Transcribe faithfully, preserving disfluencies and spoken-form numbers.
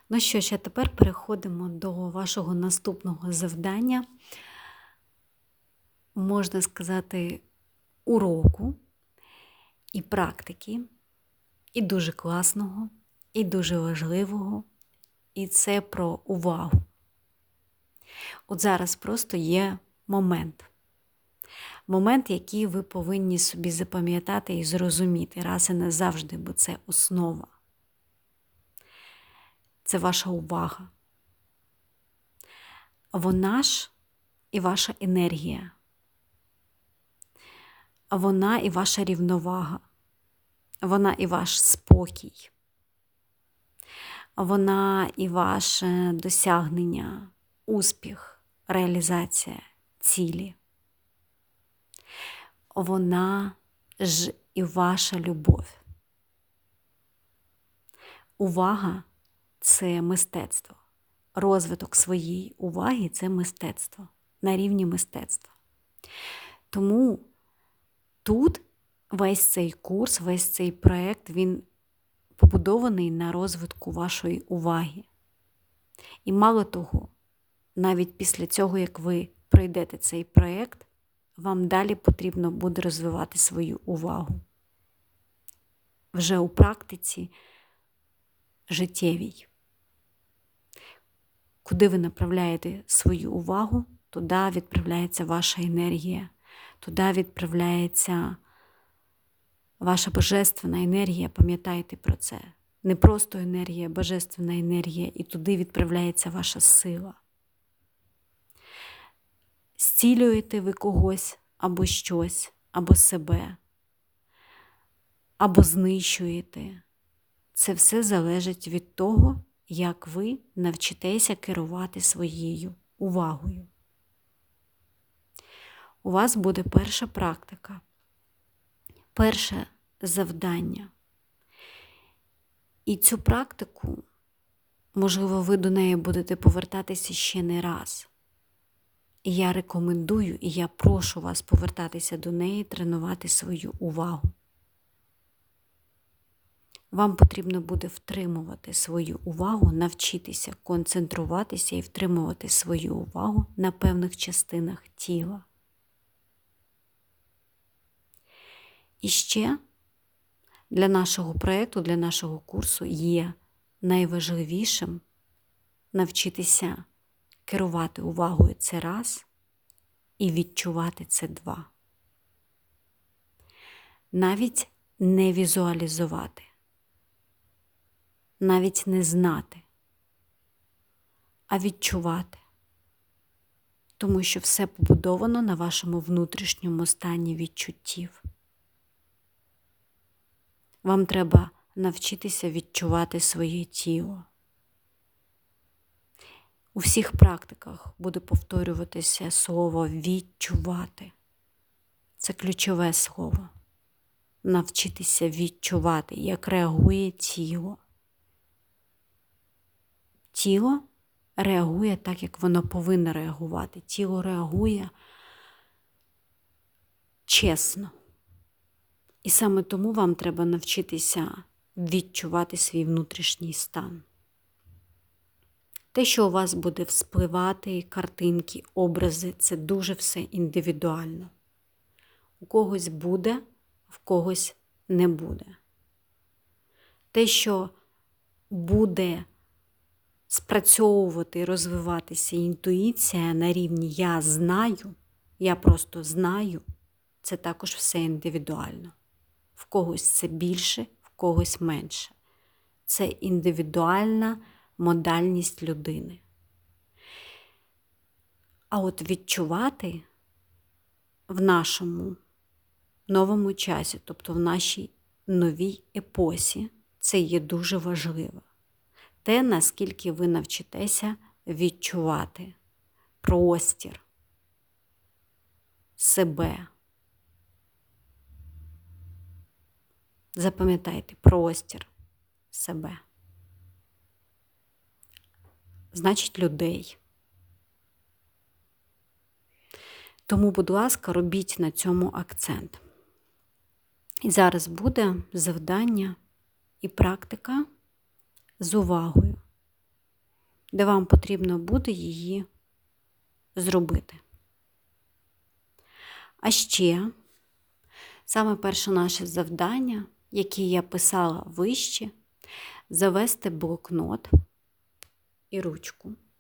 Ну що ж, а тепер переходимо до вашого наступного завдання, можна сказати, уроку і практики, і дуже класного, і дуже важливого, і це про увагу. От зараз просто є момент. Момент, який ви повинні собі запам'ятати і зрозуміти раз і назавжди, бо це основа. Це ваша увага. Вона ж і ваша енергія. Вона і ваша рівновага. Вона і ваш спокій. Вона і ваше досягнення, успіх, реалізація цілі. Вона ж і ваша любов. Увага – це мистецтво. Розвиток своєї уваги – це мистецтво, на рівні мистецтва. Тому тут весь цей курс, весь цей проєкт, він побудований на розвитку вашої уваги. І мало того, навіть після цього, як ви пройдете цей проєкт, вам далі потрібно буде розвивати свою увагу. Вже у практиці життєвій. Куди ви направляєте свою увагу, туди відправляється ваша енергія, туди відправляється ваша божественна енергія, пам'ятайте про це. Не просто енергія, божественна енергія, і туди відправляється ваша сила. Зцілюєте ви когось, або щось, або себе, або знищуєте. Це все залежить від того, як ви навчитеся керувати своєю увагою. У вас буде перша практика, перше завдання. І цю практику, можливо, ви до неї будете повертатися ще не раз. І я рекомендую, і я прошу вас повертатися до неї, тренувати свою увагу. Вам потрібно буде втримувати свою увагу, навчитися концентруватися і втримувати свою увагу на певних частинах тіла. І ще для нашого проєкту, для нашого курсу є найважливішим навчитися керувати увагою – це раз, і відчувати – це два. Навіть не візуалізувати, навіть не знати, а відчувати. Тому що все побудовано на вашому внутрішньому стані відчуттів. Вам треба навчитися відчувати своє тіло. У всіх практиках буде повторюватися слово «відчувати». Це ключове слово. Навчитися відчувати, як реагує тіло. Тіло реагує так, як воно повинно реагувати. Тіло реагує чесно. І саме тому вам треба навчитися відчувати свій внутрішній стан. Те, що у вас буде вспливати, картинки, образи, це дуже все індивідуально. У когось буде, в когось не буде. Те, що буде спрацьовувати і розвиватися інтуїція на рівні «я знаю», «я просто знаю», це також все індивідуально. В когось це більше, в когось менше. Це індивідуальна модальність людини. А от відчувати в нашому новому часі, тобто в нашій новій епосі, це є дуже важливо. Те, наскільки ви навчитеся відчувати простір, себе. Запам'ятайте, простір, себе. Значить, людей. Тому, будь ласка, робіть на цьому акцент. І зараз буде завдання і практика з увагою. де вам потрібно буде її зробити. А ще, саме перше наше завдання, яке я писала вище, завести блокнот і ручку.